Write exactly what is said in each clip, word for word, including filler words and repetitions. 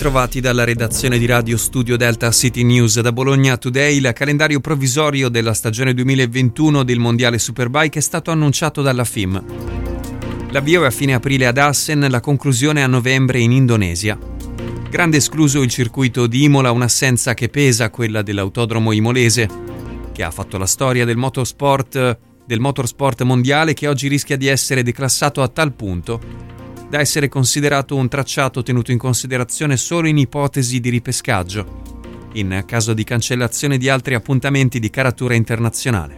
Bentrovati dalla redazione di Radio Studio Delta City News. Da Bologna Today, il calendario provvisorio della stagione duemilaventuno del Mondiale Superbike è stato annunciato dalla F I M. L'avvio è a fine aprile ad Assen, la conclusione a novembre in Indonesia. Grande escluso il circuito di Imola, un'assenza che pesa, quella dell'autodromo imolese, che ha fatto la storia del motorsport, del motorsport mondiale, che oggi rischia di essere declassato a tal punto da essere considerato un tracciato tenuto in considerazione solo in ipotesi di ripescaggio, in caso di cancellazione di altri appuntamenti di caratura internazionale.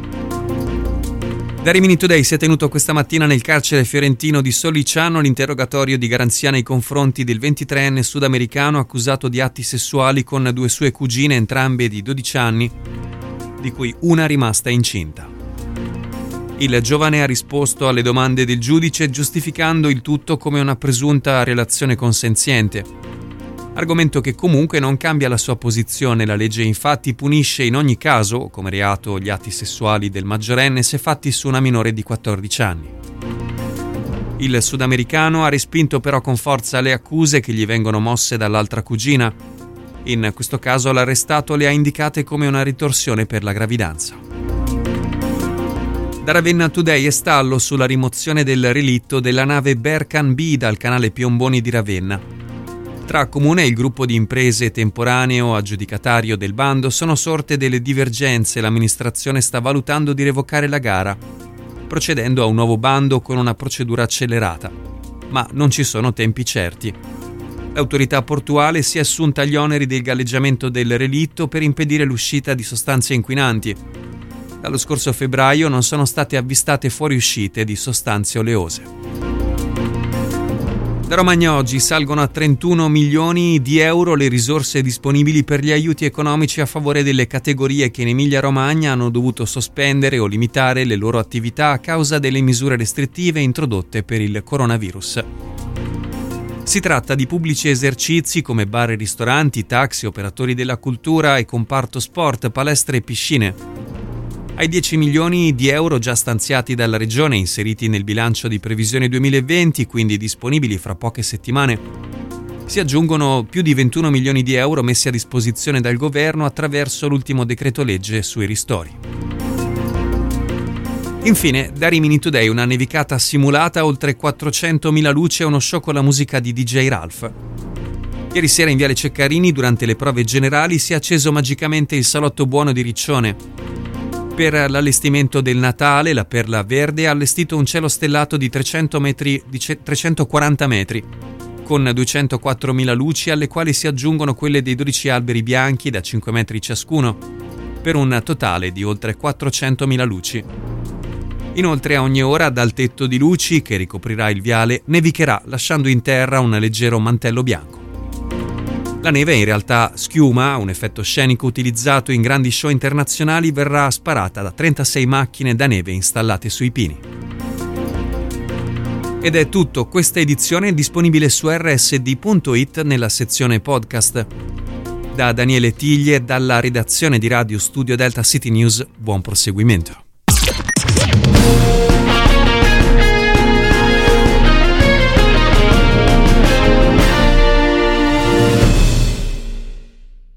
Da Rimini Today si è tenuto questa mattina nel carcere fiorentino di Sollicciano l'interrogatorio di garanzia nei confronti del ventitreenne sudamericano accusato di atti sessuali con due sue cugine, entrambe di dodici anni, di cui una rimasta incinta. Il giovane ha risposto alle domande del giudice giustificando il tutto come una presunta relazione consenziente, argomento che comunque non cambia la sua posizione. La legge infatti punisce in ogni caso, come reato, gli atti sessuali del maggiorenne se fatti su una minore di quattordici anni. Il sudamericano ha respinto però con forza le accuse che gli vengono mosse dall'altra cugina. In questo caso l'arrestato le ha indicate come una ritorsione per la gravidanza. Da Ravenna Today è stallo sulla rimozione del relitto della nave Berkan B dal canale Piomboni di Ravenna. Tra comune e il gruppo di imprese temporaneo aggiudicatario del bando sono sorte delle divergenze. L'amministrazione sta valutando di revocare la gara, procedendo a un nuovo bando con una procedura accelerata, ma non ci sono tempi certi. L'autorità portuale si è assunta gli oneri del galleggiamento del relitto per impedire l'uscita di sostanze inquinanti. Dallo scorso febbraio non sono state avvistate fuoriuscite di sostanze oleose. Da Romagna oggi salgono a trentuno milioni di euro le risorse disponibili per gli aiuti economici a favore delle categorie che in Emilia-Romagna hanno dovuto sospendere o limitare le loro attività a causa delle misure restrittive introdotte per il coronavirus. Si tratta di pubblici esercizi come bar e ristoranti, taxi, operatori della cultura e comparto sport, palestre e piscine. Ai dieci milioni di euro già stanziati dalla Regione, inseriti nel bilancio di previsione duemilaventi, quindi disponibili fra poche settimane, si aggiungono più di ventuno milioni di euro messi a disposizione dal Governo attraverso l'ultimo decreto legge sui ristori. Infine, da Rimini Today una nevicata simulata, oltre quattrocentomila luci e uno show con la musica di D J Ralph. Ieri sera in Viale Ceccarini, durante le prove generali, si è acceso magicamente il salotto buono di Riccione. Per l'allestimento del Natale, la Perla Verde ha allestito un cielo stellato di trecento metri, di trecentoquaranta metri, con duecentoquattromila luci, alle quali si aggiungono quelle dei dodici alberi bianchi da cinque metri ciascuno, per un totale di oltre quattrocentomila luci. Inoltre a ogni ora dal tetto di luci, che ricoprirà il viale, nevicherà lasciando in terra un leggero mantello bianco. La neve, in realtà schiuma, un effetto scenico utilizzato in grandi show internazionali, verrà sparata da trentasei macchine da neve installate sui pini. Ed è tutto, questa edizione è disponibile su erre esse di punto it nella sezione podcast. Da Daniele Tiglie, dalla redazione di Radio Studio Delta City News, buon proseguimento.